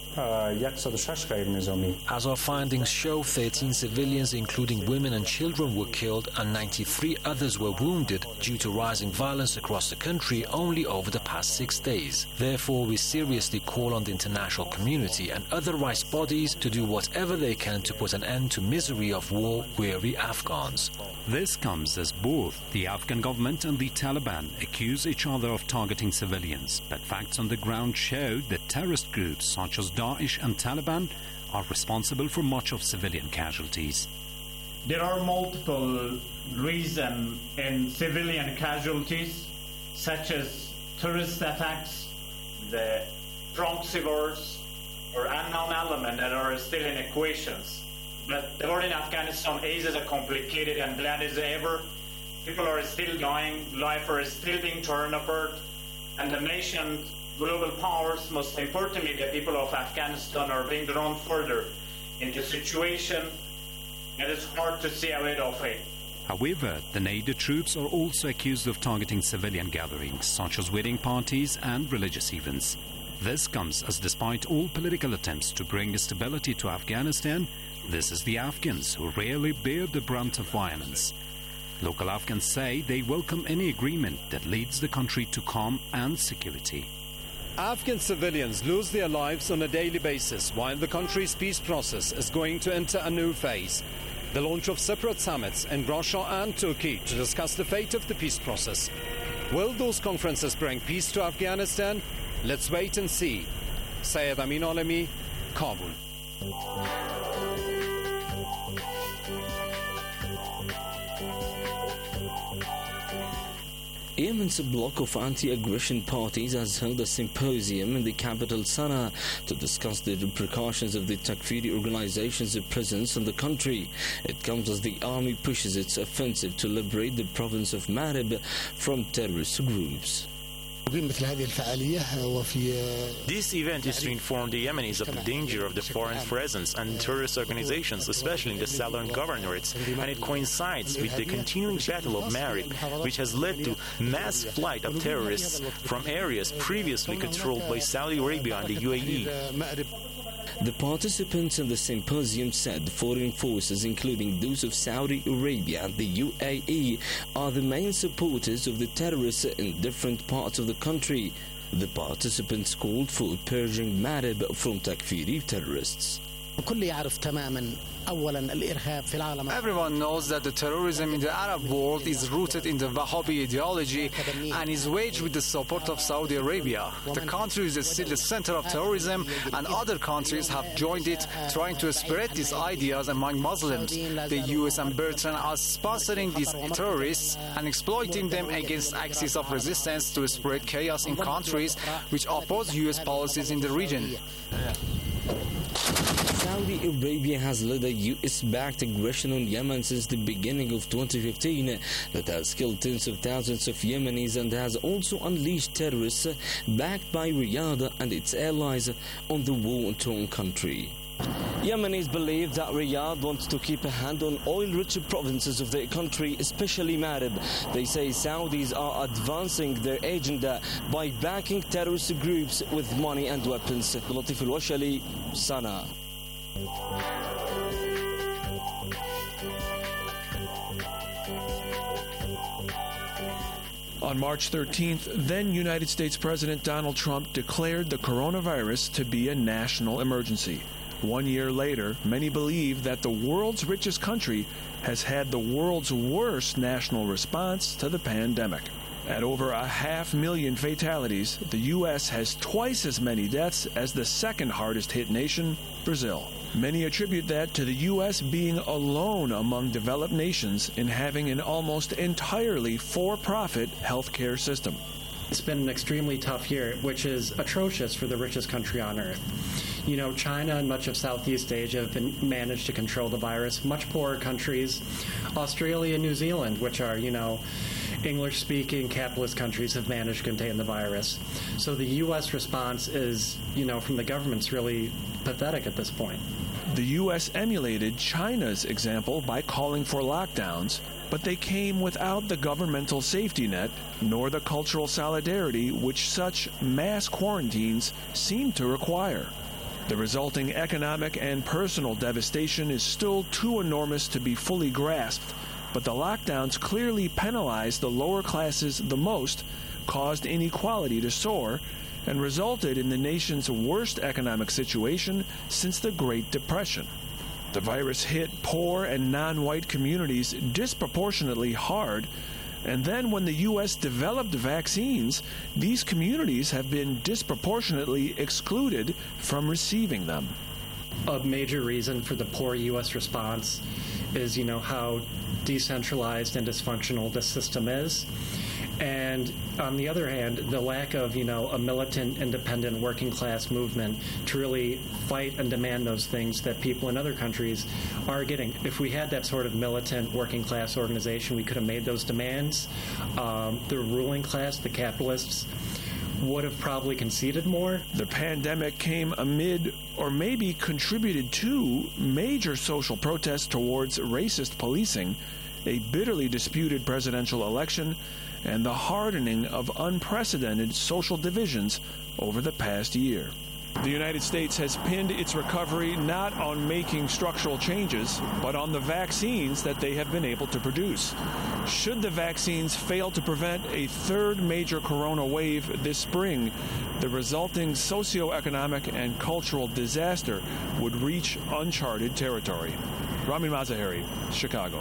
As our findings show, 13 civilians, including women and children, were killed and 93 others were wounded due to rising violence across the country only over the past 6 days. Therefore, we seriously call on the international community and other rights bodies to do whatever they can to put an end to misery of war-weary Afghans. This comes as both the Afghan government and the Taliban accuse each other of targeting civilians, but facts on the ground show that terrorist groups such as Daesh and Taliban are responsible for much of civilian casualties. There are multiple reasons in civilian casualties, such as terrorist attacks, the proxy wars, or unknown elements that are still in equations. But the war in Afghanistan is as complicated and bloody as ever. People are still dying, lives are still being torn apart, and the nation, global powers, most importantly the people of Afghanistan, are being drawn further into a situation that is hard to see a way of it. However, the NATO troops are also accused of targeting civilian gatherings, such as wedding parties and religious events. This comes as despite all political attempts to bring stability to Afghanistan, this is the Afghans who rarely bear the brunt of violence. Local Afghans say they welcome any agreement that leads the country to calm and security. Afghan civilians lose their lives on a daily basis while the country's peace process is going to enter a new phase. The launch of separate summits in Russia and Turkey to discuss the fate of the peace process. Will those conferences bring peace to Afghanistan? Let's wait and see. Syed Amin Alami, Kabul. Yemen's bloc of anti-aggression parties has held a symposium in the capital Sana'a to discuss the repercussions of the Takfiri organization's presence in the country. It comes as the army pushes its offensive to liberate the province of Marib from terrorist groups. This event is to inform the Yemenis of the danger of the foreign presence and terrorist organizations, especially in the southern governorates, and it coincides with the continuing Battle of Marib, which has led to mass flight of terrorists from areas previously controlled by Saudi Arabia and the UAE. The participants in the symposium said foreign forces, including those of Saudi Arabia and the UAE, are the main supporters of the terrorists in different parts of the country. The participants called for purging Marib from Takfiri terrorists. Everyone knows that the terrorism in the Arab world is rooted in the Wahhabi ideology and is waged with the support of Saudi Arabia. The country is still the center of terrorism, and other countries have joined it, trying to spread these ideas among Muslims. The US and Britain are sponsoring these terrorists and exploiting them against axis of resistance to spread chaos in countries which oppose US policies in the region. Saudi Arabia has led a US-backed aggression on Yemen since the beginning of 2015 that has killed tens of thousands of Yemenis and has also unleashed terrorists backed by Riyadh and its allies on the war-torn country. Yemenis believe that Riyadh wants to keep a hand on oil-rich provinces of their country, especially Marib. They say Saudis are advancing their agenda by backing terrorist groups with money and weapons. Latif Al-Washali, Sana'a. On March 13th, then United States President Donald Trump declared the coronavirus to be a national emergency. 1 year later, many believe that the world's richest country has had the world's worst national response to the pandemic. At over 500,000 fatalities, the U.S. has twice as many deaths as the second hardest hit nation, Brazil. Many attribute that to the U.S. being alone among developed nations in having an almost entirely for-profit healthcare system. It's been an extremely tough year, which is atrocious for the richest country on earth. You know, China and much of Southeast Asia have managed to control the virus. Much poorer countries, Australia and New Zealand, which are, English-speaking capitalist countries, have managed to contain the virus. So the U.S. response is, from the government's really pathetic at this point. The U.S. emulated China's example by calling for lockdowns, but they came without the governmental safety net nor the cultural solidarity which such mass quarantines seem to require. The resulting economic and personal devastation is still too enormous to be fully grasped, but the lockdowns clearly penalized the lower classes the most, caused inequality to soar, and resulted in the nation's worst economic situation since the Great Depression. The virus hit poor and non-white communities disproportionately hard, and then when the U.S. developed vaccines, these communities have been disproportionately excluded from receiving them. A major reason for the poor U.S. response is, how decentralized and dysfunctional the system is. And on the other hand, the lack of, a militant, independent, working class movement to really fight and demand those things that people in other countries are getting. If we had that sort of militant, working class organization, we could have made those demands. The ruling class, the capitalists, would have probably conceded more. The pandemic came amid, or maybe contributed to, major social protests towards racist policing, a bitterly disputed presidential election, and the hardening of unprecedented social divisions over the past year. The United States has pinned its recovery not on making structural changes, but on the vaccines that they have been able to produce. Should the vaccines fail to prevent a third major corona wave this spring, the resulting socioeconomic and cultural disaster would reach uncharted territory. Ramin Mazaheri, Chicago.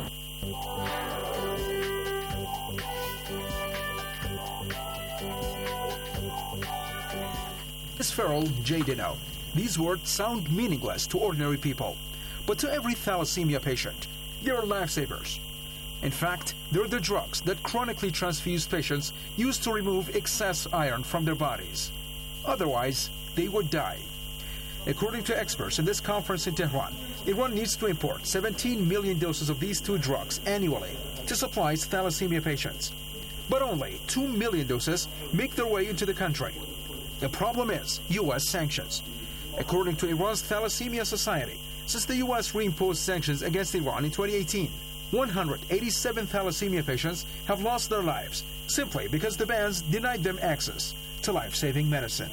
Ms. Farrell, J. Dino. These words sound meaningless to ordinary people, but to every thalassemia patient, they are lifesavers. In fact, they're the drugs that chronically transfused patients use to remove excess iron from their bodies. Otherwise, they would die. According to experts in this conference in Tehran, Iran needs to import 17 million doses of these two drugs annually to supply its thalassemia patients. But only 2 million doses make their way into the country. The problem is U.S. sanctions. According to Iran's Thalassemia Society, since the U.S. reimposed sanctions against Iran in 2018, 187 thalassemia patients have lost their lives simply because the bans denied them access to life-saving medicine.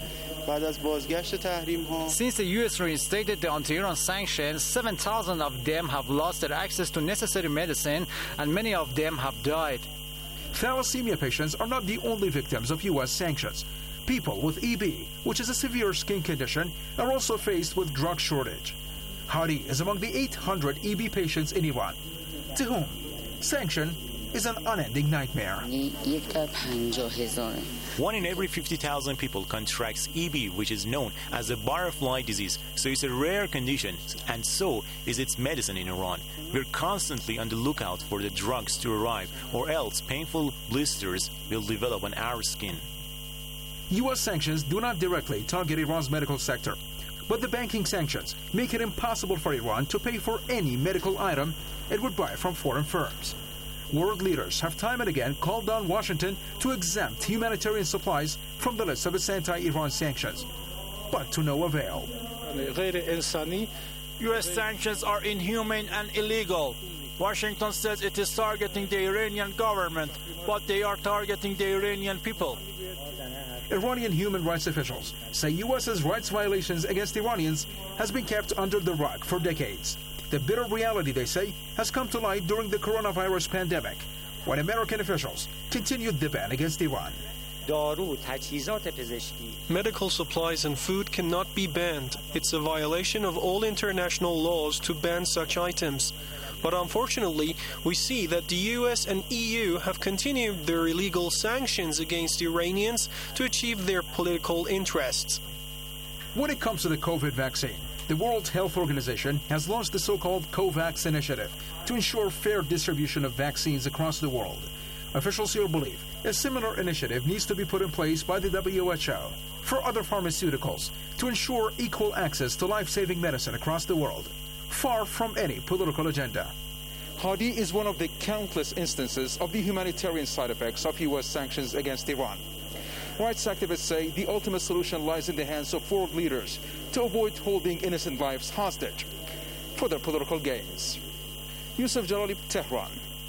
Since the U.S. reinstated the anti-Iran sanctions, 7,000 of them have lost their access to necessary medicine, and many of them have died. Thalassemia patients are not the only victims of U.S. sanctions. People with EB, which is a severe skin condition, are also faced with drug shortage. Hadi is among the 800 EB patients in Iran, to whom sanction is an unending nightmare. 1 in every 50,000 people contracts EB, which is known as a butterfly disease, so it's a rare condition, and so is its medicine in Iran. We're constantly on the lookout for the drugs to arrive, or else painful blisters will develop on our skin. U.S. sanctions do not directly target Iran's medical sector, but the banking sanctions make it impossible for Iran to pay for any medical item it would buy from foreign firms. World leaders have time and again called on Washington to exempt humanitarian supplies from the list of its anti-Iran sanctions, but to no avail. U.S. sanctions are inhumane and illegal. Washington says it is targeting the Iranian government, but they are targeting the Iranian people. Iranian human rights officials say U.S.'s rights violations against Iranians has been kept under the rug for decades. The bitter reality, they say, has come to light during the coronavirus pandemic, when American officials continued the ban against Iran. Medical supplies and food cannot be banned. It's a violation of all international laws to ban such items. But unfortunately, we see that the US and EU have continued their illegal sanctions against Iranians to achieve their political interests. When it comes to the COVID vaccine, the World Health Organization has launched the so-called COVAX initiative to ensure fair distribution of vaccines across the world. Officials here believe a similar initiative needs to be put in place by the WHO for other pharmaceuticals to ensure equal access to life-saving medicine across the world, far from any political agenda. Hadi is one of the countless instances of the humanitarian side effects of U.S. sanctions against Iran. Rights activists say the ultimate solution lies in the hands of world leaders to avoid holding innocent lives hostage. for their political gains. Yusuf Jalali, Tehran.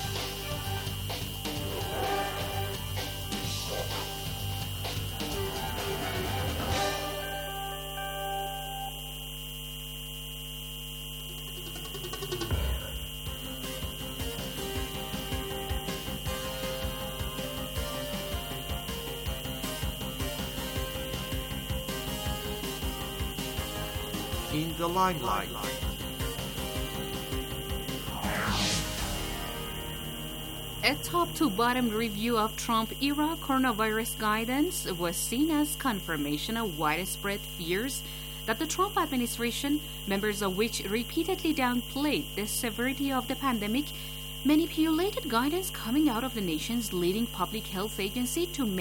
In the limelight. A top-to-bottom review of Trump-era coronavirus guidance was seen as confirmation of widespread fears that the Trump administration, members of which repeatedly downplayed the severity of the pandemic, manipulated guidance coming out of the nation's leading public health agency to